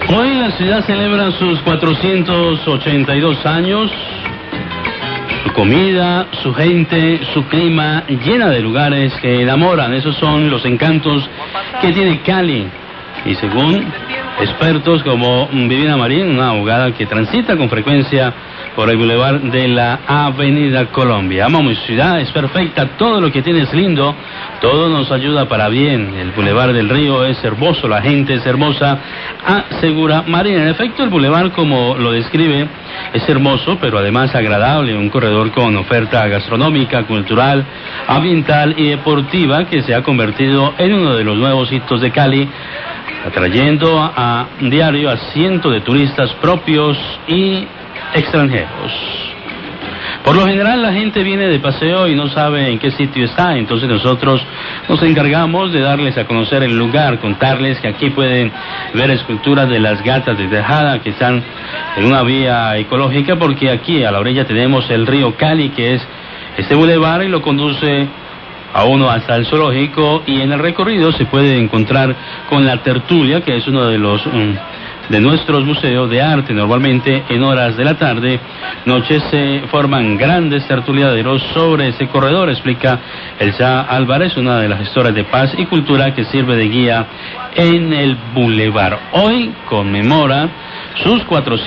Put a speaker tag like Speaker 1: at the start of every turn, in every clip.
Speaker 1: Hoy la ciudad celebra sus 482 años. Su comida, su gente, su clima, llena de lugares que enamoran. Esos son los encantos que tiene Cali. Y según expertos como Viviana Marín, una abogada que transita con frecuencia por el bulevar de la Avenida Colombia. Amo mi ciudad, es perfecta, todo lo que tiene es lindo, todo nos ayuda para bien. El bulevar del Río es hermoso, la gente es hermosa, asegura Marín. En efecto, el bulevar, como lo describe, es hermoso, pero además agradable, un corredor con oferta gastronómica, cultural, ambiental y deportiva que se ha convertido en uno de los nuevos hitos de Cali, atrayendo a diario a cientos de turistas propios y extranjeros. Por lo general la gente viene de paseo y no sabe en qué sitio está, entonces nosotros nos encargamos de darles a conocer el lugar, contarles que aquí pueden ver esculturas de las gatas de Tejada que están en una vía ecológica, porque aquí a la orilla tenemos el río Cali, que es este bulevar, y lo conduce a uno hasta el zoológico, y en el recorrido se puede encontrar con la tertulia, que es uno de los de nuestros museos de arte. Normalmente en horas de la tarde, noche, se forman grandes tertuliaderos sobre ese corredor, explica Elsa Álvarez, una de las gestoras de paz y cultura que sirve de guía en el bulevar. Hoy conmemora sus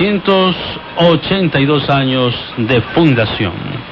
Speaker 1: 482 años de fundación.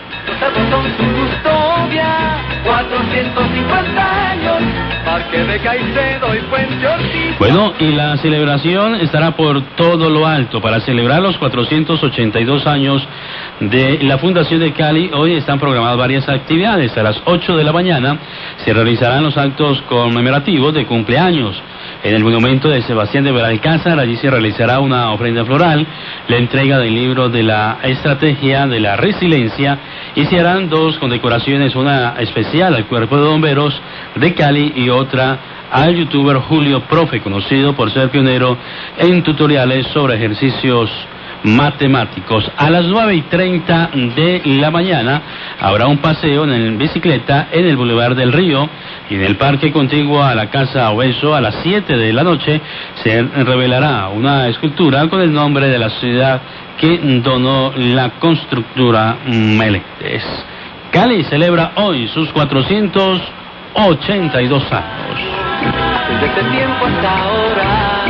Speaker 2: 450 años, Parque de Caicedo y Puente Ortiz.
Speaker 1: Bueno, y la celebración estará por todo lo alto. Para celebrar los 482 años de la Fundación de Cali, hoy están programadas varias actividades. A las 8 de la mañana se realizarán los actos conmemorativos de cumpleaños. En el monumento de Sebastián de Belalcázar, allí se realizará una ofrenda floral, la entrega del libro de la estrategia de la resiliencia, y se harán dos condecoraciones, una especial al Cuerpo de Bomberos de Cali y otra al youtuber Julio Profe, conocido por ser pionero en tutoriales sobre ejercicios matemáticos. A las 9:30 de la mañana habrá un paseo en bicicleta en el Boulevard del Río y en el parque contiguo a la Casa Obeso. A las 7 de la noche se revelará una escultura con el nombre de la ciudad que donó la constructora Meléndez. Cali celebra hoy sus 482 años.
Speaker 2: Desde ese tiempo hasta ahora.